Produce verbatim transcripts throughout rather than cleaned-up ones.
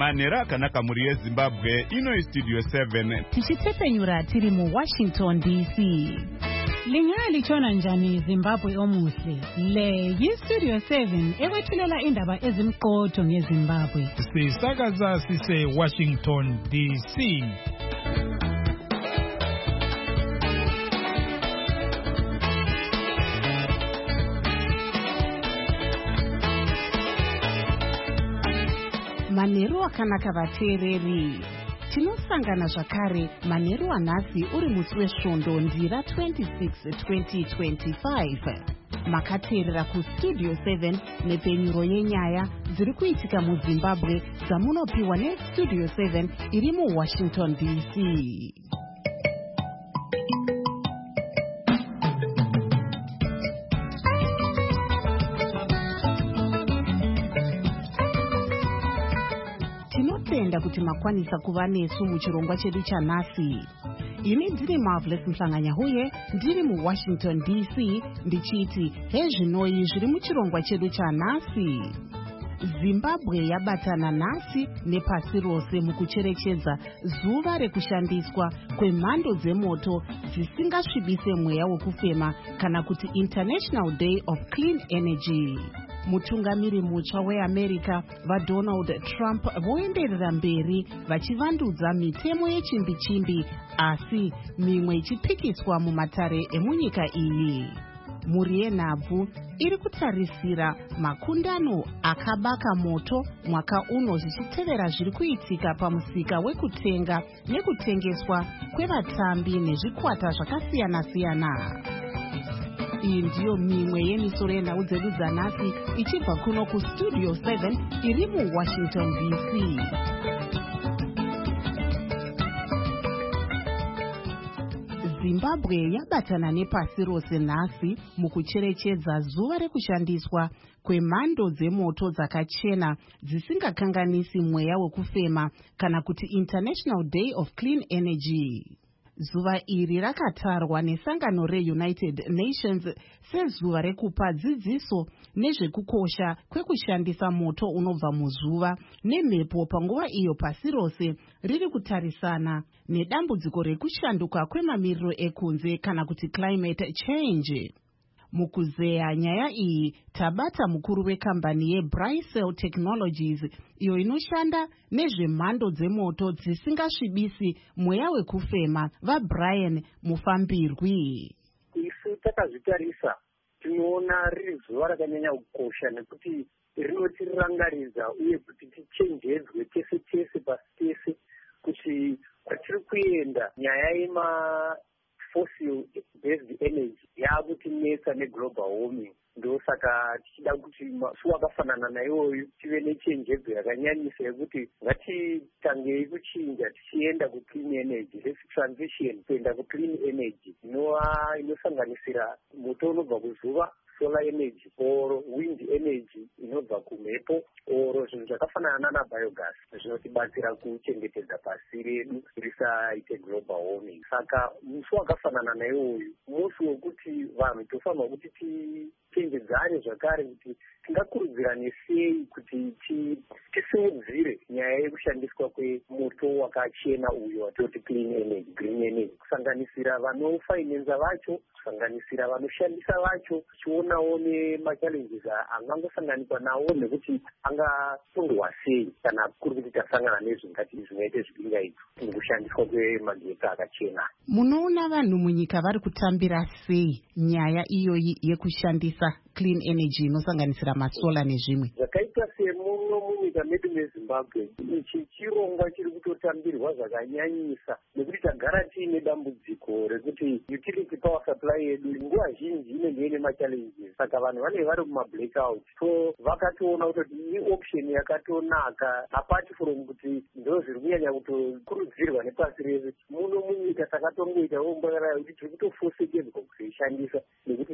Manhero akanaka muri yeZimbabwe, ino Studio seven. Tichitepenyura tiri mu Washington D C. Lingali chona njani Zimbabwe omuhle. Le yi Studio seven ewethulela indaba ezimqotho ngeZimbabwe. Sisakaza sise Washington D C. Manhero akanaka vateereri. Tinosangana zvakare manhero anhasi uri musi wesvondo ndira twenty-six twenty twenty-five. Makateerera kuStudio seven nepenyuro yenyaya dziri kuitika muZimbabwe dzamunopiwa neStudio seven iri muWashington D C. Tinotenda kuti makwanisa kuva nesu muchirongwa chedu chanhasi. Ini ndiri Marvelous Mhlanganyahuye, ndiri muWashington D C, ndichiti hezvinoi zviri muchirongwa chedu chanhasi. Zimbabwe yabatana nhasi nepasi rose mukucherechedza zuva rekushandiswa kwemhando dzemoto dzisingasvibise mweya wekufema kana kuti International Day of Clean Energy. Mutungamiri mutsva weAmerica vaDonald Trump voenderera mberi vachivandudza mitemo yechimbi-chimbi, asi mimwe ichipikiswa mumatare emunyika iyi. Mhuri yenhabvu iri kutarisira makundano akabaka moto mwaka uno zvichitevera zviri kuitika pamusika wekutenga nekutengeswa kwevatambi nezvikwata zvakasiyana-siyana. Iyi ndiyo mimwe yemisoro yenhau dzedu dzanhasi ichibva kuno kuStudio seven iri muWashington D C. Zimbabwe yabatana nepasi rose nhasi mukucherechedza zuva rekushandiswa kwemhando dzemoto dzakachena dzisingakanganisi mweya wekufema kana kuti International Day of Clean Energy. Zuva iri rakatarwa nesangano reUnited Nations sezuva rekupa dzidziso nezvekukosha kwekushandisa moto unobva muzuva nemhepo panguva iyo pasi rose riri kutarisana nedambudziko rekushanduka kwemamiriro ekunze kana kuti climate change. Mukuzeya nyaya iyi tabata mukuru wekambani yeBricel Technologies iyo inoshanda nezvemhando dzemoto dzisingasvibisi mweya wekufema vaBrian Mufambirwi. Isu takazvitarisa tinoona riri zuva rakanyanya kukosha nekuti rinotirirangaridza uye kuti tichenjedzwe tese tese pasi tese kuti kwatiri kuenda nyaya yema fossil based energy yakutinetsa neglobal warming. Ndosaka tichida kuti masuwa akafanana nayoyo tive nechenjedzo yakanyanyisa yekuti ngatitangei kuchinja tichienda kuclean energy. Let's transition kuenda kuclean energy inova inosanganisira moto unobva kuzuva, solar energy or wind energy inobva kumhepo or zvinhu zvakafanana nana biogas zvinotibatsira kuchengetedza pasi redu risaite global warming. Saka musi wakafanana naiwoyu musi wekuti vanhu tofanirwa kuti tichenjedzane zvakare kuti tingakurudzirane sei kuti tisimudzire nyaya yekushandiswa kwemoto wakachena uyo watoti clean energy, green energy, kusanganisira vanofainenza vacho, kusanganisira vanoshandisa vacho, tichionawo nemachallenges angangosanganikwa nawo nekuti angasundwa sei kana kuri kuti tasangana nezvingati zvinoite zvibingaidzi mukushandiswa kwemagetsi akachena. Munoona vanhu munyika vari kutambira sei nyaya iyoyi yekushandisa clean energy inosanganisira masola nezvimwe? Zvakaita semuno munyika medu meZimbabwe ichi chirongwa chiri kutotambirwa zvakanyanyisa nekuti tagara tiine dambudziko rekuti utility power supply yedu nguva zhinji inenge ine machallenges. Saka vanhu vanenge vari kumablackout, so vakatoona kuti ioption yakatonaka apart from kuti ndo zviri kunyanya kutokurudzirwa nepasi rese. Muno munyika takatongoita ombakarayo kuti tiri kutofosekedzwa kuishandisa nekuti ndo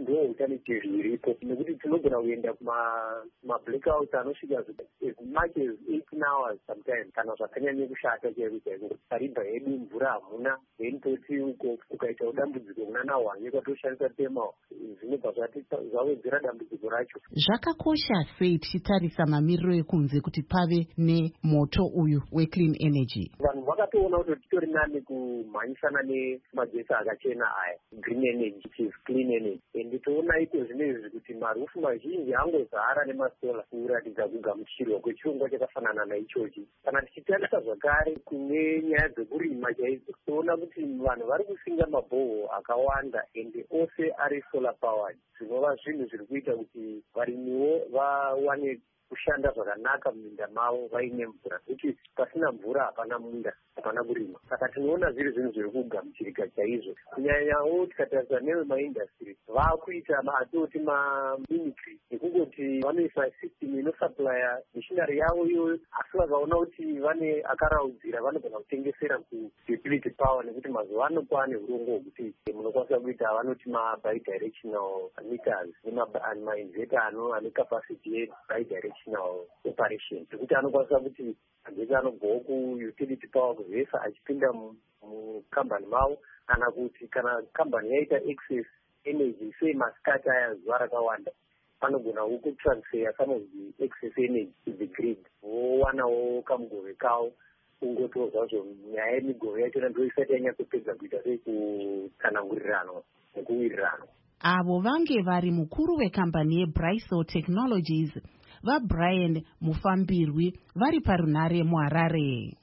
alternative iripo, nekuti tinogona kuenda kuma-blackouts anosvika as much as eighteen hours sometimes kana zvakanyanya kushata chaiko chaiko. Paribva hedu mvura hamuna, then toti uko ukaita dambudziko kuna nawange kwatoshandisa thermal, zvinobva zvawedzera dambudziko racho. Zvakakosha sei tichitarisa mamiriro ekunze kuti pave nemoto uyu we-clean energy? Vanhu vakatoona kuti titori nani kumhanyisana nemagesi akachena aya, green energy, which is clean energy. And toona iko zvinezvi kuti marufu mazhinji angozara nemasola kuratidza kugamuchirwa kwechirongwa chakafanana naichochi. Kana tichitarisa zvakare kune nyaya dzekurima chaidzo, toona kuti vanhu vari kusinga mabhoho akawanda ende ose ari solar powered, zvinova zvinhu zviri kuita kuti varimiwo vawane kushanda zvakanaka muminda mavo vaine mvura, kuti pasina mvura hapana munda, hapana kurima. Saka tinoona zviri zvinhu zviri kugamuchirika chaizvo. Kunyanyawo tikatarisa nevemaindastry vakuita atoti maminitry ekungoti vanoisa system inosuplya mishinari yavo iyoyo, asi vakaona kuti vane akaraudzira vanogona kutengesera ku-utility power, nekuti mazuva ano kwane urongwa hwekuti munokwanisa kuita vanoti ma-bidirectional meters nemainveta ano ane capacity ye-bidirectional operation, kuti anokwanisa kuti agesi anobvawo ku-utility power kuvhesa achipinda mukambani mavo, kana kuti kana kambani yaita excess energy sei masikati aya zuva rakawanda, panogona kutransfer some of the excess energy to the grid, vowanawo kamugove kavo kungotiwo zvazvo. Nyaya yemigove yachona ndo isati yanyatsopedza kuita sei kutsanangurirano nekuwirirano. Avo vange vari mukuru wekambani yeBraiso Technologies, vaBrian Mufambirwi, vari parunare muHarare.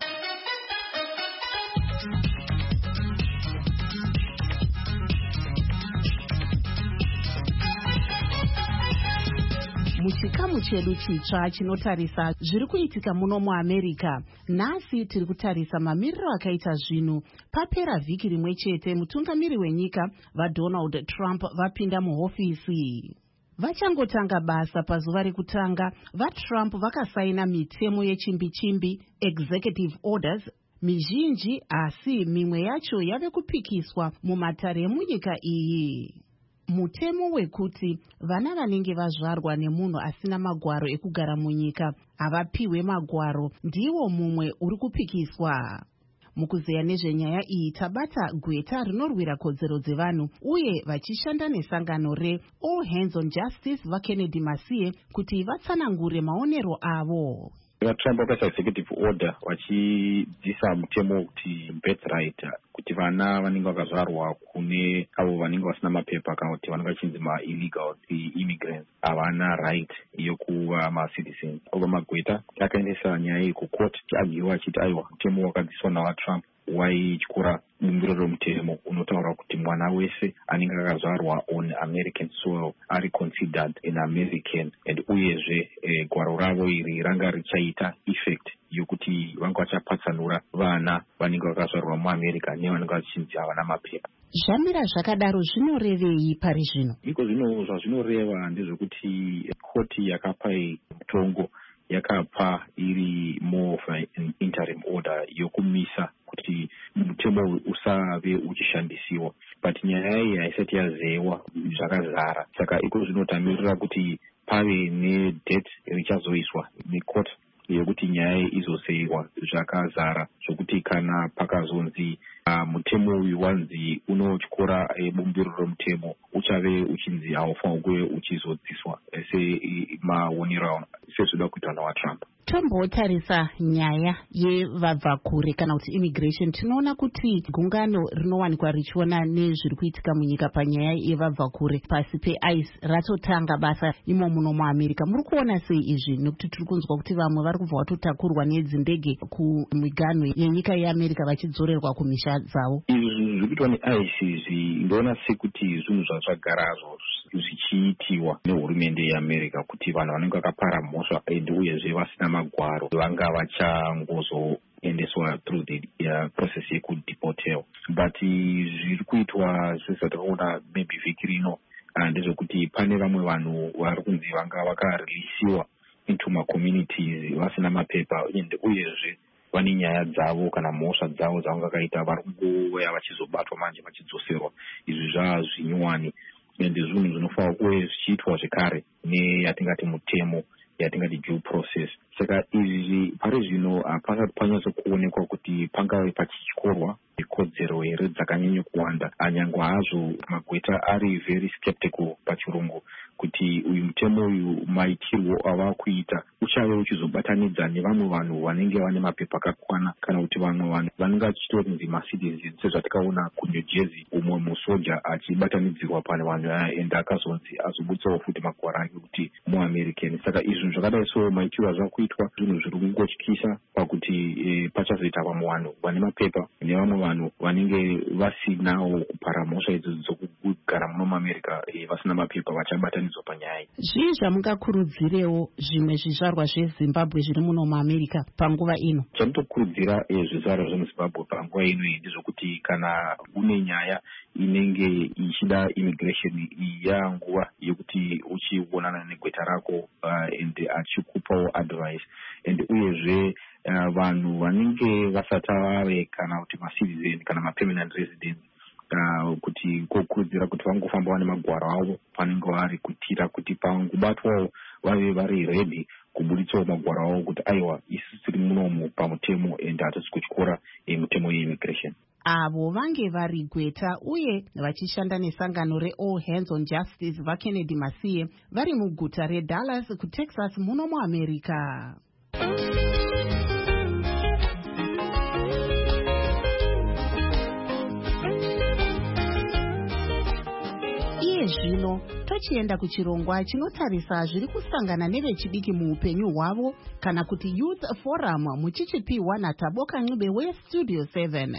Muchikamu chedu chitsva chinotarisa zviri kuitika muno muAmerica, nhasi tiri kutarisa mamiriro akaita zvinhu papera vhiki rimwe chete mutungamiri wenyika vaDonald Trump vapinda muhofisi. Vachangotanga basa pazuva rekutanga, vaTrump vakasaina mitemo yechimbi-chimbi, executive orders, mizhinji, asi mimwe yacho yave kupikiswa mumatare emunyika iyi. Mutemo wekuti vana vanenge vazvarwa nemunhu asina magwaro ekugara munyika havapiwe magwaro ndiwo mumwe uri kupikiswa. Mukuzeya nezvenyaya iyi tabata gweta rinorwira kodzero dzevanhu uye vachishanda nesangano reAll Hands on Justice vaKennedy Masiye kuti vatsanangure maonero avo. VaTrump vakaisa executive order vachidzisa mutemo wekuti birthright, kuti vana vanenge vakazvarwa kune avo vanenge vasina mapepa kana kuti vanenge vachinzi ma-illegal immigrants havana right yokuva ma-citizens. Obva magweta akaendesa nyaya iyi kucourt agiwa achiti aiwa mutemo wakadziswa navaTrump waityura bumbiro romutemo unotaura kuti mwana wese anenge akazvarwa on American soil ari considered an American, and uyezve eh, gwaro ravo iri ranga richaita effect yokuti vanga vachapatsanura vana vanenge vakazvarwa muAmerica nevanenge vachinzi havana mapepa. Zvamira zvakadaro zvinorevei pari zvino? Iko zvino zvazvinoreva ndezvekuti koti yakapa mutongo yakapa iri more of an interim order yokumisa kuti mutemo usave uchishandisiwa, but nyaya iyi haisati yazewa zvakazara. Saka iko zvinotamirira kuti pave nedate richazoiswa necourt yekuti nyaya izosewa zvakazara, zvokuti kana pakazonzi uh, mutemo uyu wanzi unotyora e, bumbiro romutemo uchave uchinzi haufanirwi kuve uchizodziswa semaonero sezvinoda kuitwa navaTrump. Tombotarisa nyaya yevabvakure kana kuti immigration, tinoona kuti gungano rinowanikwa richiona nezviri kuitika munyika panyaya yevabvakure pasi peice ratotanga basa imo muno muAmerica. Muri kuona sei izvi? Nekuti tiri kunzwa kuti vamwe vari kubva vatotakurwa nedzindege kumiganho yenyika yeAmerica vachidzorerwa kumisha dzavo. Izvi zviri kuitwa neice izvi ndoona sekuti zvinhu zvazvagarazvo zvichiitiwa nehurumende yeAmerica kuti vanhu vanenge vakapara mhosva ende uyezve vasina magwaro vanga vachangozoendeswa through the uh, process yekudeportewa. But zviri kuitwa sezvatakaona maybe vhiki rino ndezvekuti pane vamwe vanhu vari kunzi vanga vakarelisiwa into macommunities vasina mapepa ende uyezve vane nyaya dzavo kana mhosva dzavo dzavanga kaita vari kungoya vachizobatwa manje vachidzoserwa. Izvi zvazvinyuwani ende zvinhu zvinofanira kuve zvichiitwa zvekare neyatingati mutemo yatingati due process. Saka izvi pari zvino hapasati panyatso kuonekwa kuti pangave pachityorwa ikodzero here dzakanyanya kuwanda, anyangwa hazvo magweta ari very skeptical pachirungu kuti uyu mutemo uyu maitirwo ava kuita uchave uchizobatanidza nevamwe vanhu vanenge vane mapepa akakwana, kana kuti vamwe vanhu vanenge vachitonzi macitizen sezvatakaona kuNew Jersey umwe musoja achibatanidzirwa pane vanhu aya ende akazonzi azobuditsawo futi magwara ake kuti muamerican. Saka izvi zvakadai so maitirwo azva kuitwa zvinhu zviri kungotyisa pakuti e, pachazoita vamwe vanhu vane mapepa nevamwe vanhu vanenge vasinawo kupara mhosva idzodzo dzokugara muno muAmerica e, vasina mapepa vachabatanidzwa panyaya. Zvii zvamungakurudzirewo zvimwe zvizvarwa zveZimbabwe zviri muno muAmerica panguva ino? Chandinokurudzira e, zvizvarwa zvemuZimbabwe panguva ino iyi ndezvokuti kana une nyaya inenge ichida immigration yanguva yekuti uchionana negweta rako uh, ende achikupawo advice ende uyezve uh, vanhu vanenge vasati vave kana kuti macitizen kana mapermanent residents uh, kuti kokurudzira kuti vangofamba vane magwaro avo panenge vari kuitira kuti pangobatwawo vave vari ready kubuditsawo magwaro avo kuti aiwa isi tiri munomu pamutemo ende hatisi kutyora mutemo yeimmigration. Avo vange vari gweta uye vachishanda nesangano reAll Hands on Justice vaKennedy Masiye vari muguta reDallas kuTexas muno muAmerica. Iye zvino tochienda kuchirongwa chinotarisa zviri kusangana nevechidiki muupenyu hwavo kana kuti Youth Forum muchichipiwa naTaboka Ncube weStudio seven.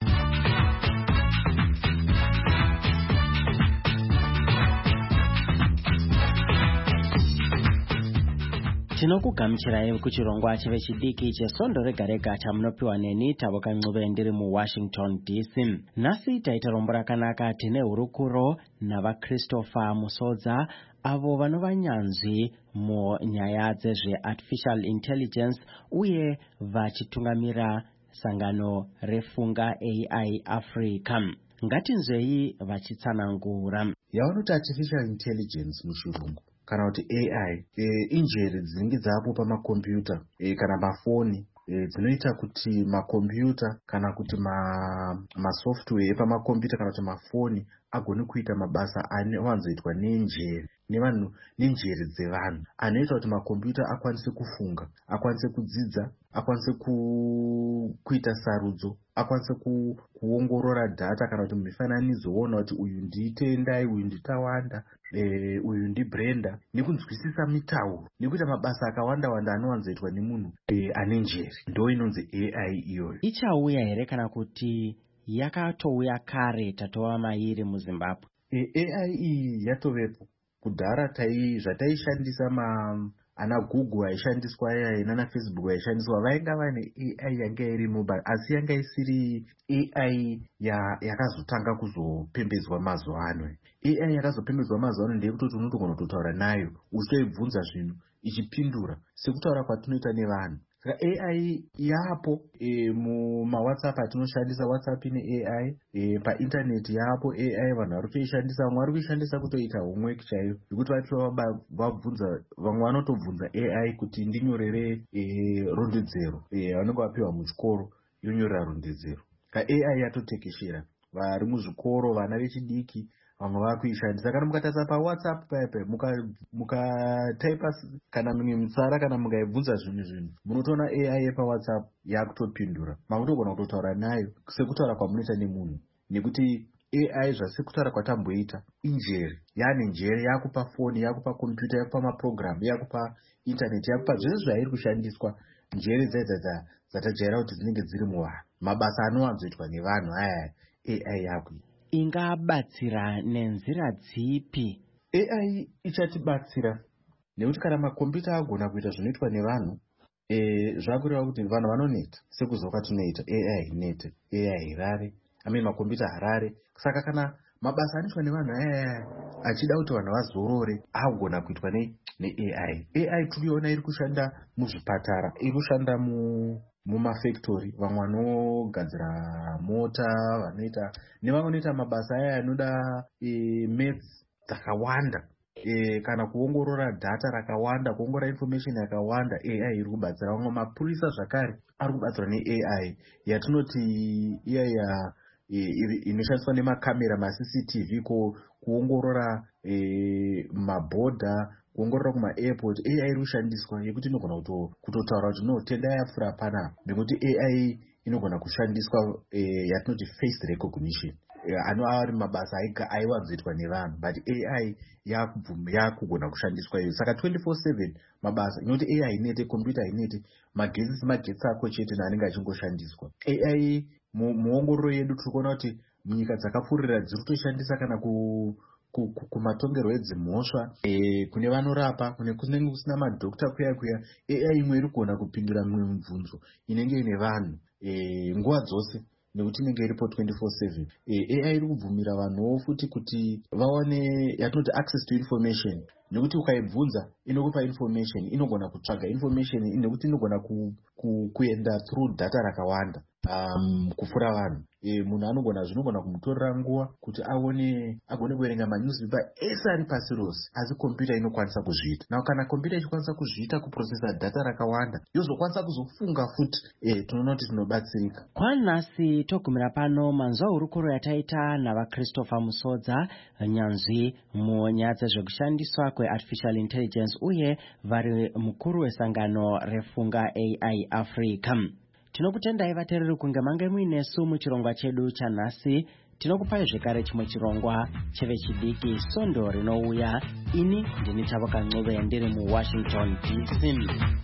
Tinokugamuchirai kuchirongwa chevechidiki chesondo rega rega chamunopiwa neni Taboka Ncube ndiri muWashington D C. Nhasi taita rombo rakanaka tine hurukuro navaChristopher Musodza avo vanova nyanzvi munyaya dzezveartificial intelligence uye vachitungamira sangano refunga A I Africa. Ngatinzwei vachitsanangura. Yavanoti artificial intelligence muchirungu kana kuti A I e, injeri dzinenge dzapo pamakombiyuta e, kana mafoni e, dzinoita kuti makombiyuta kana kuti ma, masoftware epamakombiyuta kana kuti mafoni agone kuita mabasa anowanzoitwa nenjeri nevanhu nenjeri dzevanhu, anoita kuti makombiyuta akwanise kufunga, akwanise kudzidza, akwanise ku, kuita sarudzo, akwanise ku, kuongorora data kana kuti mifananidzo woona kuti uyu nditendai, uyu nditawanda, e, uyu ndibrenda, nekunzwisisa mitauro nekuita mabasa akawanda wanda anowanzoitwa nemunhu e, ane njeri. Ndo inonzi A I iyoyo. Ichauya here kana kuti yakatouya kare tatova mairi muZimbabwe? E, A I iyi yatovepo kudhara. Tai zvataishandisa ma ana Google aishandiswa yai nana Facebook aishandiswa vainga vane A I yanga iri mobile, asi yanga isiri A I ya yakazotanga kuzopembedzwa mazuva ano. A I yakazopembedzwa mazuva ano ndeyekuti unotogona kutotaura nayo uchitoibvunza zvinhu ichipindura sekutaura kwatinoita nevanhu. Saka A I yapo e, mumawhatsapp atinoshandisa WhatsApp ine A I e, paintaneti yapo A I vanhu vari kutoishandisa, vamwe vari kuishandisa kutoita homework chaiyo zvekuti vabvunza, vamwe vanotobvunza A I kuti ndinyorere e, rondedzero e, vanenge vapiwa muchikoro yonyorera rondedzero. Ka A I yatotekeshera vari muzvikoro, vana vechidiki vamwe vakuishandisa. Kana mukatarisa paWhatsApp paipe mukataipa muka kana mimwe mitsara kana mukaibvunza zvinhu zvinhu munotoona A I yepaWhatsApp yakutopindura, makutogona kutotaura nayo sekutaura kwamunoita nemunhu, nekuti A I zvasekutaura kwatamboita injeri, yaane njeri, yakupa foni, yakupa kompyuta, yakupa maprogram, yakupa intaneti, yakupa zvese zvairi kushandiswa. Njeri dzaidza dzatajaira kuti dzinenge dziri muvanhu, mabasa anowanzoitwa nevanhu aya A I yakuita. Ingabatsira nenzira dzipi? A I ichatibatsira nekuti kana makombiyuta agona kuita zvinoitwa nevanhu, e, zvakureva kuti vanhu vanoneta sekuzoka tunoita. A I inete, A I irare, ame makombiyuta harare. Saka kana mabasa anoitwa nevanhu aya achida kuti vanhu vazorore agona kuitwa ne, ne A I. A I turiona iri kushanda muzvipatara, iri kushanda mu mumafactory, vamwe vanogadzira mota, vanoita nevamwe vanoita mabasa aya anoda e, maths dzakawanda e, kana kuongorora data rakawanda, kuongorora information yakawanda. A I iri kubatsira. Vamwe mapurisa zvakare ari kubatsirwa ne-A I yatinoti iya ya inoshandiswa nemakamera, ma-C C T V kuongorora e, mabhodha, kuongorora kuma-airport. A I iri kushandiswa yekuti inogona kutotaura kuti no tenda yapfuura panapa, nekuti A I inogona kushandiswa e, yatinoti face recognition, anova ari mabasa aiwanzoitwa nevanhu, but A I yakugona kushandiswa iyo. Saka twenty-four seven mabasa, inoti A I inete, computer inete, magetsi magetsi ako chete naanenge achingoshandiswa. A I muongororo yedu tiri kuona kuti munyika dzakapfuurira dziri kutoshandisa kana ku kumatongero edzimhosva, e, kune vanorapa, kune kunenge kusina madhokta kuya kuya. A I imwe iri kugona kupindura mimwe mibvunzo inenge ine vanhu e, nguva dzose, nekuti inenge iripo twenty-four seven. E, A I iri kubvumira vanhuwo futi kuti vawane yatinoti access to information, nekuti ukaibvunza inokupa information, inogona kutsvaga information, nekuti inogona ku, ku, kuenda through data rakawanda um, kupfuura vanhu. E, munhu anogona zvinogona kumutorera nguva kuti aone agone kuverenga manewspaper ese ari pasi rose, asi kompyuta inokwanisa kuzviita. Now kana kompyuta ichikwanisa kuzviita, kuprocessa data rakawanda, yozokwanisa kuzofunga futi, e, tinoona kuti tinobatsirika. Kwanhasi togumira pano manzwa hurukuro yataita navaChristopher Musodza, nyanzvi munyaya dzezvekushandiswa kweartificial intelligence, uye vari mukuru wesangano refunga A I Africa. Tinokutendai vateereri kunge mange muinesu muchirongwa chedu chanhasi. Tinokupai zvekare chimwe chirongwa chevechidiki Sondo rinouya. Ini ndini Tavoka Ncube ndiri muWashington D C.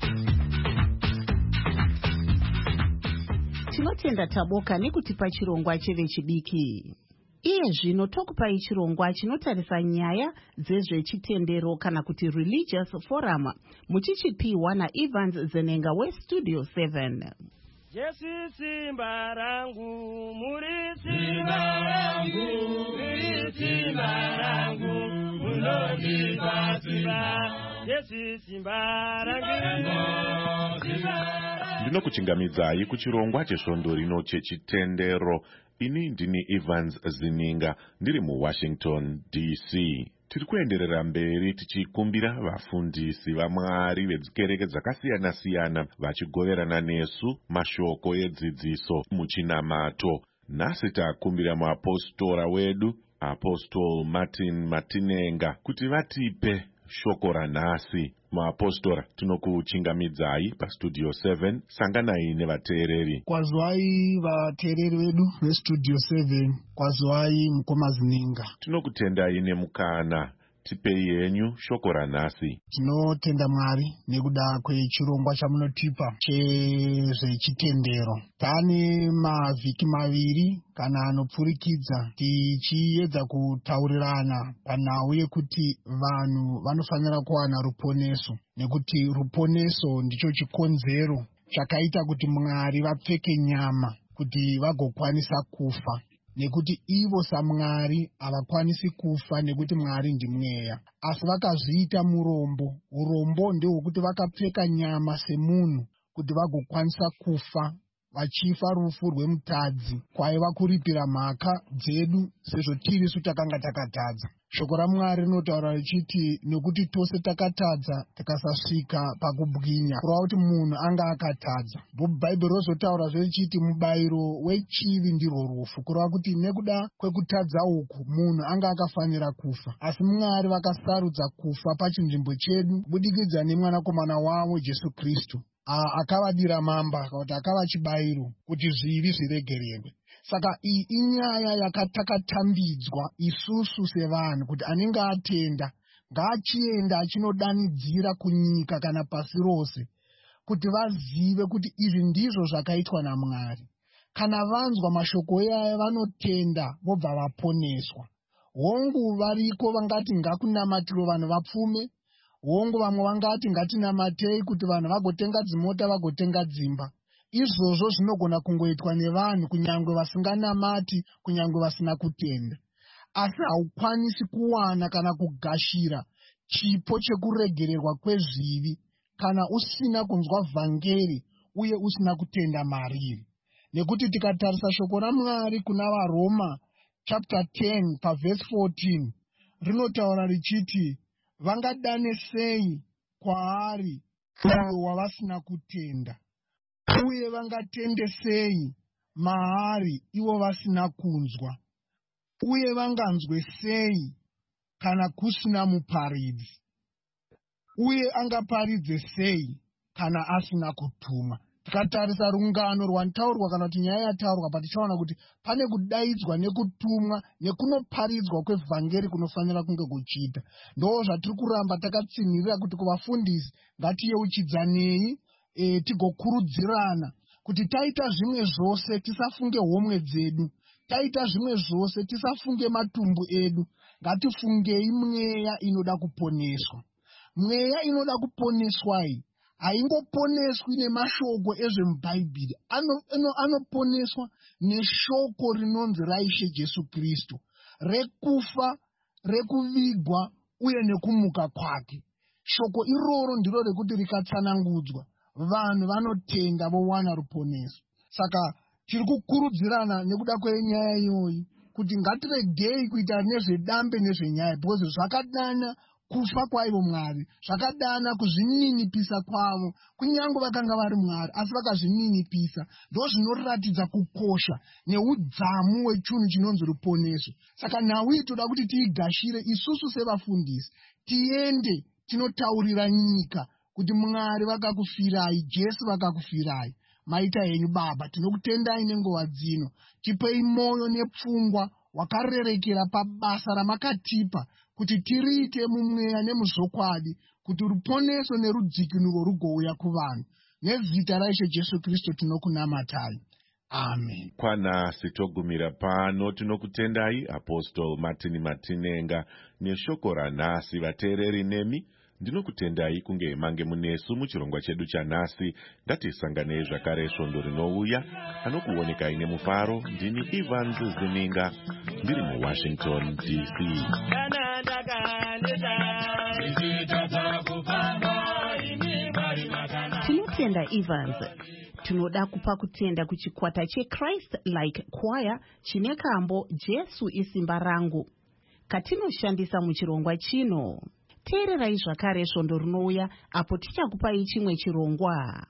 Tinotenda Taboka nekutipa chirongwa chevechidiki. Iye zvino tokupai chirongwa chinotarisa nyaya dzezvechitendero kana kuti religious forum, muchichipiwa naEvans Zenenga weStudio seven. Yesu simba rangu, muri simba rangu, muri simba rangu, munondipa simba. Yesu simba rangu, ndinokuchingamidzai kuchirongwa cheSondo rino chechitendero. Ini ndini Evans Zininga ndiri muWashington D C. Tiri kuenderera mberi tichikumbira vafundisi vaMwari vedzikereke dzakasiyana siyana vachigoverana nesu mashoko edzidziso muchinamato. Nhasi takumbira muapostora wedu Apostle Martin Matinenga kuti vatipe shoko ranhasi. Muapostora, tinokuchingamidzai paStudio seven. Sanganai nevateereri. Kwazwai vateereri vedu veStudio seven. Kwazwai mukoma Zininga. Tinokutendai nemukana. Tipei yenyu shoko ranhasi. Tinotenda Mwari nekuda kwechirongwa chamunotipa chezvechitendero. Tane mavhiki maviri kana anopfurikidza tichiedza kutaurirana panhau yekuti vanhu vanofanira kuwana ruponeso, nekuti ruponeso ndicho chikonzero chakaita kuti Mwari vapfeke nyama kuti vagokwanisa kufa, nekuti ivo saMwari havakwanisi kufa nekuti Mwari ndimweya, asi vakazviita murombo. Urombo ndehwekuti vakapfeka nyama semunhu kuti vagokwanisa kufa, vachifa rufu rwemutadzi kwaiva kuripira mhaka dzedu sezvo tirisu takanga takatadza. Shoko raMwari rinotaura richiti nekuti tose takatadza tikasasvika pakubwinya, kureva kuti munhu anga akatadza. Bhaibheri rozotaura zverichiti mubayiro wechivi ndirwo rufu, kureva kuti nekuda kwekutadza uku munhu anga akafanira kufa, asi Mwari vakasarudza kufa pachinzvimbo chedu kubudikidza nemwanakomana wavo Jesu Kristu, akavadira mamba kuti akava chibayiro kuti zvivi zviregererwe. Saka iyi inyaya yakatakatambidzwa isusu sevanhu kuti anenge atenda ngaachienda achinodanidzira kunyika kana pasi rose kuti vazive kuti izvi ndizvo zvakaitwa naMwari. Kana vanzwa mashoko aya vanotenda vobva vaponeswa. Hongu variko vangati ngakunamatirwe vanhu vapfume, hongu vamwe vangati ngatinamatei kuti vanhu vagotenga dzimota vagotenga dzimba. Izvozvo zvinogona kungoitwa nevanhu kunyangwe vasinganamati, kunyangwe vasina kutenda. Asi haukwanisi kuwana kana kugashira chipo chekuregererwa kwezvivi kana usina kunzwa vhangeri uye usina kutenda mariri. Nekuti tikatarisa shoko raMwari kuna vaRoma chapter ten pavhesi fourteen rinotaura richiti vangadane sei kwaari uyo wavasina kutenda, uye vangatende sei maari ivo vasina kunzwa, uye vanganzwe sei kana kusina muparidzi, uye angaparidze sei kana asina kutuma. Tikatarisa rungano rwanotaurwa kana kuti nyaya yataurwa pa tichaona kuti pane kudaidzwa nekutumwa nekunoparidzwa kwevhangeri kunofanira kunge kuchiita. Ndo zvatiri kuramba takatsinirira kuti kuvafundisi ngatiyeuchidzanei e, tigokurudzirana kuti taita zvimwe zvose tisafunge homwe dzedu, taita zvimwe zvose tisafunge matumbu edu, ngatifungei mweya inoda kuponeswa. Mweya inoda kuponeswa iyi haingoponeswi nemashoko ezvemubhaibheri, anoponeswa neshoko rinonzi raIshe Jesu Kristu, rekufa, rekuvigwa uye nekumuka kwake. Shoko iroro ndiro rekuti rikatsanangudzwa vanhu vanotenda vowana ruponeso. Saka tiri kukurudzirana nekuda kwenyaya iyoyi kuti ngatiregei kuita nezvedambe nezvenyaya, because zvakadana kufa kwaivo Mwari, zvakadana kuzvininipisa kwavo, kunyange vakanga vari Mwari asi vakazvininipisa. Ndo zvinoratidza kukosha neudzamu hwechinhu chinonzi ruponeso. Saka nhau iyi toda kuti tiigashire isusu sevafundisi, tiende tinotaurira nyika kuti Mwari vakakufirai, Jesu vakakufirai, maita henyu Baba, tinokutendai nenguva dzino, tipei moyo nepfungwa wakarerekera pabasa ramakatipa kuti tiriite mumweya nemuzvokwadi, kuti ruponeso nerudzikinuro rugouya kuvanhu. Nezita raIshe Jesu Kristu tinokunamatai. Amen. Kwana sitogumira pano tinokutendai Apostle Martin Matinenga neshoko ranhasi. Vateereri nemi ndinokutendai kunge mange munesu muchirongwa chedu chanhasi. Ngatisanganei zvakare svondo rinouya anokuonekai nemufaro. Ndini Evans Zininga ndiri muWashington D C. Tinotenda Evans. Tinoda kupa kutenda kuchikwata cheChrist Like Choir chine kambo Jesu isimba rangu katinoshandisa muchirongwa chino. Teererai zvakare svondo rinouya apo tichakupai chimwe chirongwa.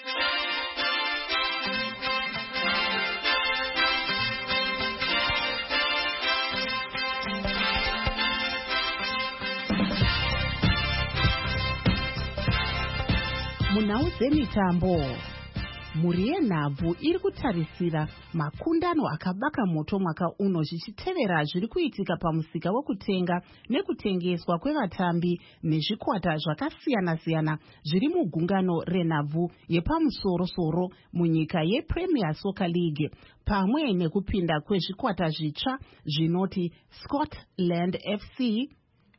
Munhau dzemitambo, mhuri yenhabvu iri kutarisira makundano akabaka moto mwaka uno zvichitevera zviri kuitika pamusika wekutenga nekutengeswa kwevatambi nezvikwata zvakasiyana-siyana zviri mugungano renhabvu yepamusoro-soro munyika yePremier Soccer League, pamwe nekupinda kwezvikwata zvitsva zvinoti Scotland F C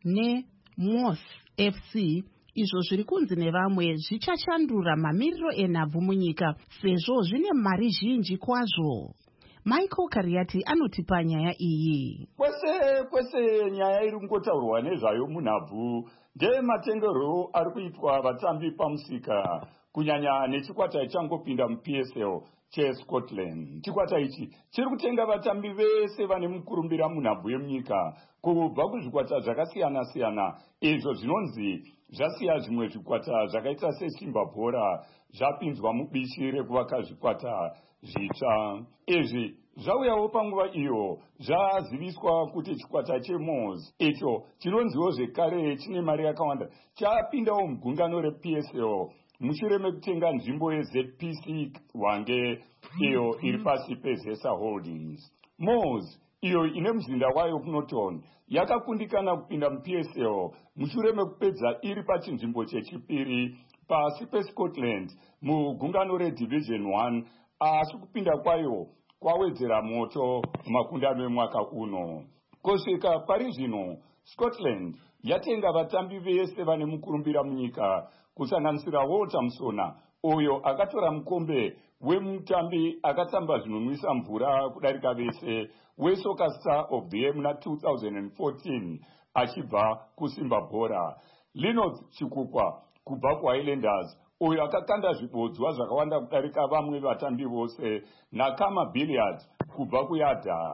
neMoss F C, izvo zviri kunzi nevamwe zvichachandura mamiriro enhabvu munyika sezvo zvine mari zhinji kwazvo. Michael Kariati anotipa nyaya iyi. Kwese kwese nyaya iri kungotaurwa nezvayo munhabvu ndematengero ari kuitwa vatambi pamusika, kunyanya nechikwata changopinda muP S L cheScotland. Chikwata ichi chiri kutenga vatambi vese vane mukurumbira munhabvu yemunyika kubva kuzvikwata zvakasiyana-siyana, izvo zvinonzi zvasiya zvimwe zvikwata zvakaita sechimba bhora zvapinzwa mubishi rekuvaka zvikwata zvitsva. Izvi zvauyawo panguva iyo zvaziviswa kuti chikwata cheMoss, icho chinonziwo zvekare chine mari yakawanda, chapindawo mugungano reP S L mushure mekutenga nzvimbo yeZ P C Hwange iyo iri pasi peZesa Holdings. Moss, iyo ine muzinda wayo kuNorton, yakakundikana kupinda muP S L mushure mekupedza iri pachinzvimbo chechipiri pasi peScotland mugungano reDivision one, asi kupinda kwayo kwawedzera moto mumakundano emwaka uno. Kusvika pari zvino, Scotland yatenga vatambi vese vane mukurumbira munyika, kusanganisira Walter Musona, uyo akatora mukombe wemutambi akatamba zvinonwisa mvura kudarika vese weSoccer Star of the Year muna two thousand fourteen achibva kusimba bhora. Linot Chikukwa kubva kuHighlanders, uyo akakanda zvibodzwa zvakawanda kudarika vamwe vatambi vose, naKama Billiard kubva kuYada.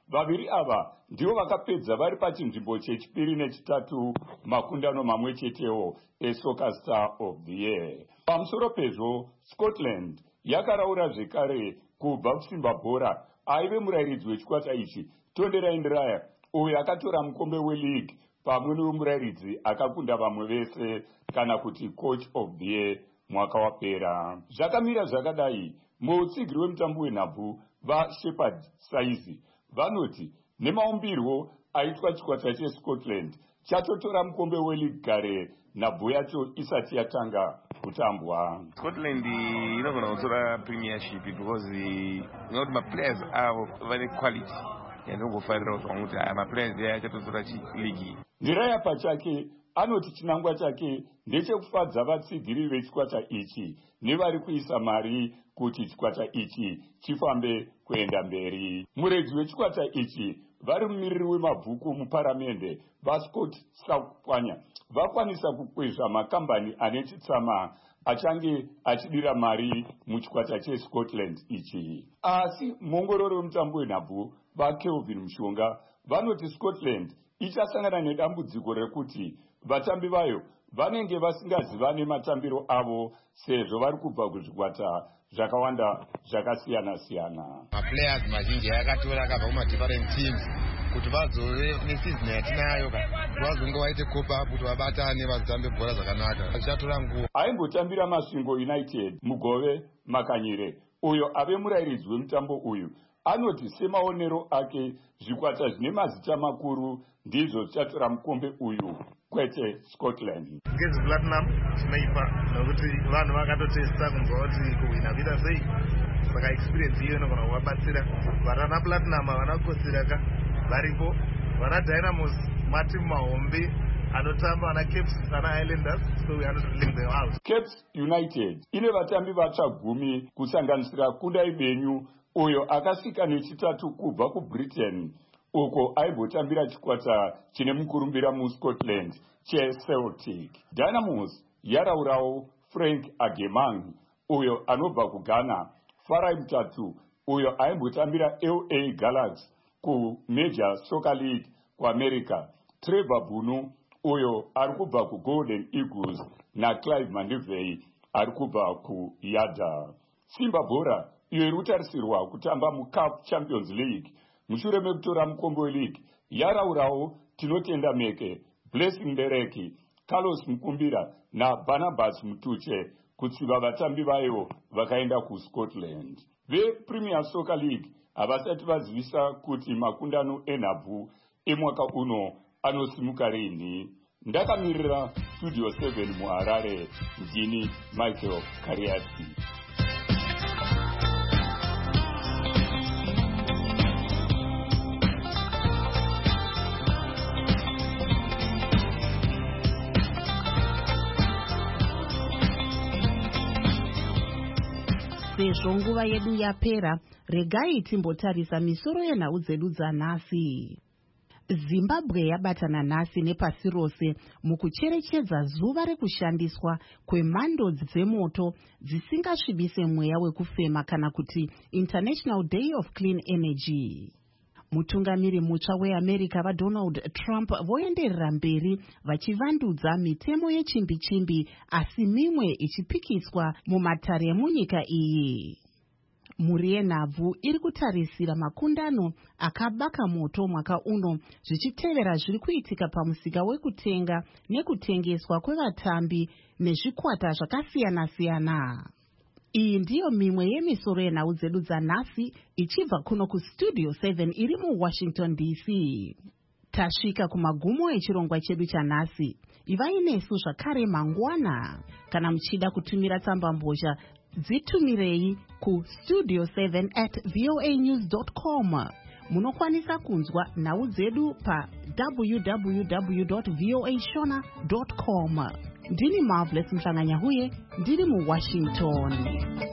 vaviri ava ndivo vakapedza vari pachinzvimbo chechipiri nechitatu makundano mamwe chetewo esoccer star of the year. Pamusoro pezvo, Scotland yakaraura zvekare kubva kusimba bhora aive murayiridzi wechikwata ichi Tonderai Ndiraya, uyo akatora mukombe weleague pamwe nomurayiridzi akakunda vamwe vese kana kuti coach of the year mwaka wapera. Zvakamira zvakadai, muutsigiri wemutambo wenhabvu vaShepherd Saizi vanoti nemaumbirwo aitwa chikwata cheScotland chatotora mukombe weleague kare nhabvu yacho isati yatanga kutambwa. Scotland inogona kutora premiership because nekuti maplayers avo vane quality yanongofarira kuti kuti aya maplayers aya achatotora chiligi. Ndiraya pachake anoti chinangwa chake ndechekufadza vatsigiri vechikwata ichi nevari kuisa mari kuti chikwata ichi chifambe kuenda mberi. Muredzi wechikwata ichi vari mumiriri wemabhuku muparamende vaScott Sakupwanya vakwanisa kukwezva makambani ane chitsama achange achidira mari muchikwata cheScotland ichi. Asi muongororo wemutambo wenhabvu vaKelvin Mushonga vanoti Scotland ichasangana nedambudziko rekuti vatambi vayo vanenge vasingazivane matambiro avo sezvo vari kubva kuzvikwata zvakawanda zvakasiyana siyana. Maplayers mazhinji akatora akabva kuma different teams kuti vazove nesizini yatinayo ka vazonge vaite cope up kuti vabatane vazotambe bhora zvakanaka. Zvichatora nguva. Aimbotambira Masvingo United Mugove Makanyire uyo ave murayiridzi wemutambo uyu anoti semaonero ake zvikwata zvine mazita makuru ndizvo zvichatora mukombe uyu kwete Scotland. Ngezi Platinum tinoipa nokuti vanhu vakatotesta kunzwa kuti kuwina vita sei, saka experience iyo inogona kuvabatsira. Varana Platinum havana kukosira ka varipo, vana Dynamos matimu mahombe anotamba ana Capes ana Islanders, so we are not ruling them out. Capes United ine vatambi vatsva gumi kusanganisira Kundai Benyu uyo akasvika nechitatu kubva kuBritain uko aimbotambira chikwata chine mukurumbira muScotland cheCeltic. Dynamos yaraurawo Frank Agemang uyo anobva kuGhana, Farai Mutatu uyo aimbotambira L A Galaxy kuMajor Soccer League kuAmerica, Trevor Bunu uyo ari kubva kuGolden Eagles naClive Mandevey ari kubva kuYada. Simba Bhora iyo iri kutarisirwa kutamba muCAF Champions League mushure mekutora mukombe weleague yaraurawo Tinotenda Meke, Blessing Ndereki, Carlos Mukumbira na Barnabas Mutuche kutsiva vatambi vayo vakaenda kuScotland. VePremier Soccer League havasati vazivisa kuti makundano enhabvu emwaka uno anosimuka rini. Ndakamirira Studio seven muHarare, ndini Michael Kariati. Sezvo nguva yedu yapera, regai timbotarisa misoro yenhau dzedu dzanhasi. Zimbabwe yabatana nhasi nepasi rose mukucherechedza zuva rekushandiswa kwemhando dzemoto dzisingasvibise mweya wekufema kana kuti International Day of Clean Energy. Mutungamiri mutsva weAmerica vaDonald Trump voenderera mberi vachivandudza mitemo yechimbi-chimbi asi mimwe ichipikiswa mumatare emunyika iyi. Mhuri yenhabvu iri kutarisira makundano akabaka moto mwaka uno zvichitevera zviri kuitika pamusika wekutenga nekutengeswa kwevatambi nezvikwata zvakasiyana-siyana. Iyi ndiyo mimwe yemisoro yenhau dzedu dzanhasi ichibva kuno kuStudio seven iri muWashington D C. Tasvika kumagumo echirongwa chedu chanhasi. Ivai nesu zvakare mangwana. Kana muchida kutumira tsamba mbozha, dzitumirei ku studio seven at voanews dot com. Munokwanisa kunzwa nhau dzedu pa w w w dot voa shona dot com. Ndini Marvelous Mhlanganya huye, ndiri muWashington.